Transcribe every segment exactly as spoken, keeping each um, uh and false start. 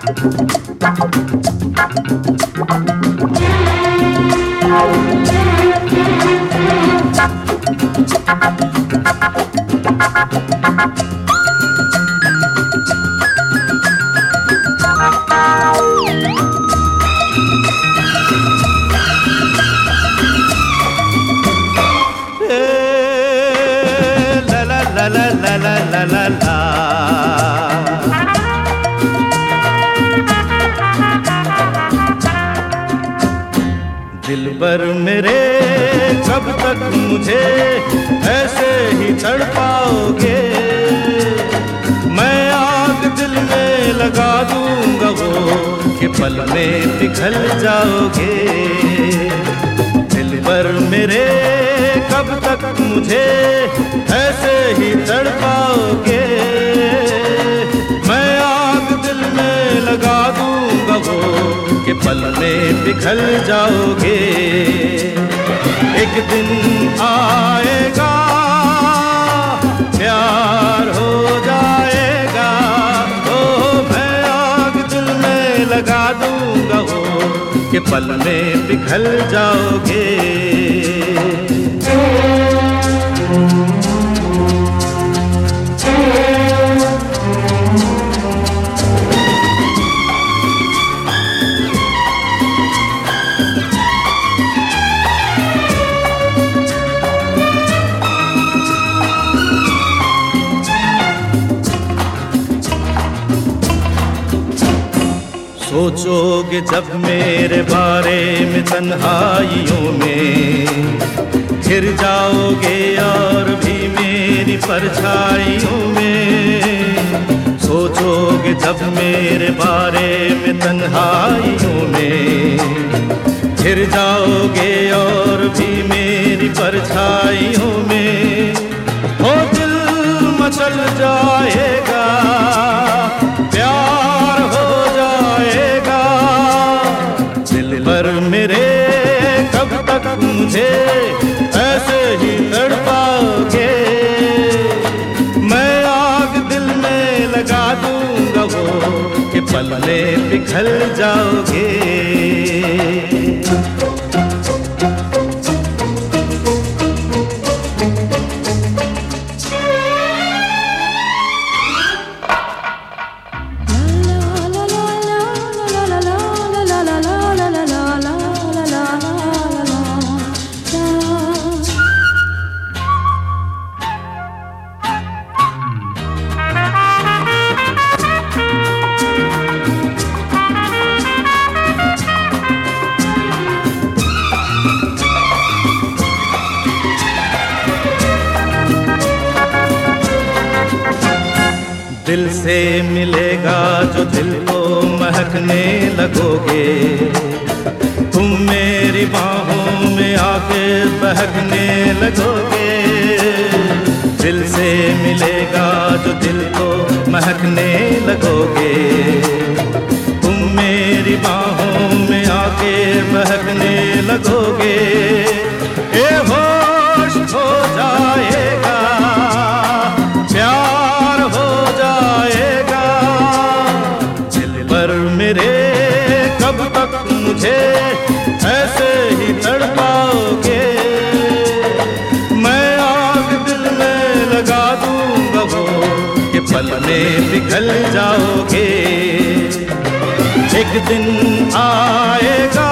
La la la la la la la। दिलबर मेरे कब तक मुझे ऐसे ही तड़पाओगे? मैं आग दिल में लगा दूंगा वो कि पल में पिघल जाओगे। दिलबर मेरे कब तक मुझे ऐसे ही तड़पाओगे? मैं आग दिल में लगा दूंगा वो कि पल में पिघल जाओगे। एक दिन आएगा प्यार हो जाएगा, ओ मैं आग दिल में लगा दूंगा वो कि पल में पिघल जाओगे। सोचोगे जब मेरे बारे में तन्हाइयों में, घिर जाओगे और भी मेरी परछाइयों में। सोचोगे जब मेरे बारे में तन्हाइयों में, घिर जाओगे और भी मेरी परछाइयों में। ओ दिल मचल जाएगा, प्यार हो जाएगा। दिलबर मेरे कब तक मुझे ऐसे ही तड़पाओगे? मैं आग दिल में लगा दूंगा वो कि पल में पिघल जाओगे। दिल से मिलेगा जो दिल को महकने लगोगे, तुम मेरी बाहों में आके बहकने लगोगे। दिल से मिलेगा जो दिल को महकने लगोगे, तुम मेरी बाहों में आके बहकने लगोगे। ए होश हो जाएगा, प्यार हो जाएगा। दिलबर मेरे कब तक मुझे ऐसे ही तड़पाओगे? मैं आग दिल में लगा दूंगा वो कि पल में पिघल जाओगे। एक दिन आएगा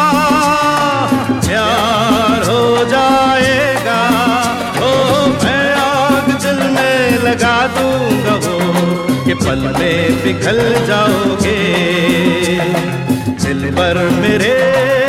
प्यार हो जाएगा, ओ मैं आग दिल में लगा दूंगा वो कि पल में पिघल जाओगे। दिलबर मेरे